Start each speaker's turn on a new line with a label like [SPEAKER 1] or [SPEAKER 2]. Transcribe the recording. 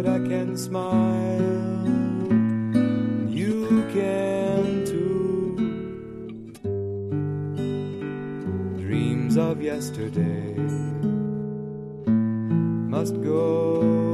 [SPEAKER 1] but I can smile. You can too. Dreams of yesterday must go.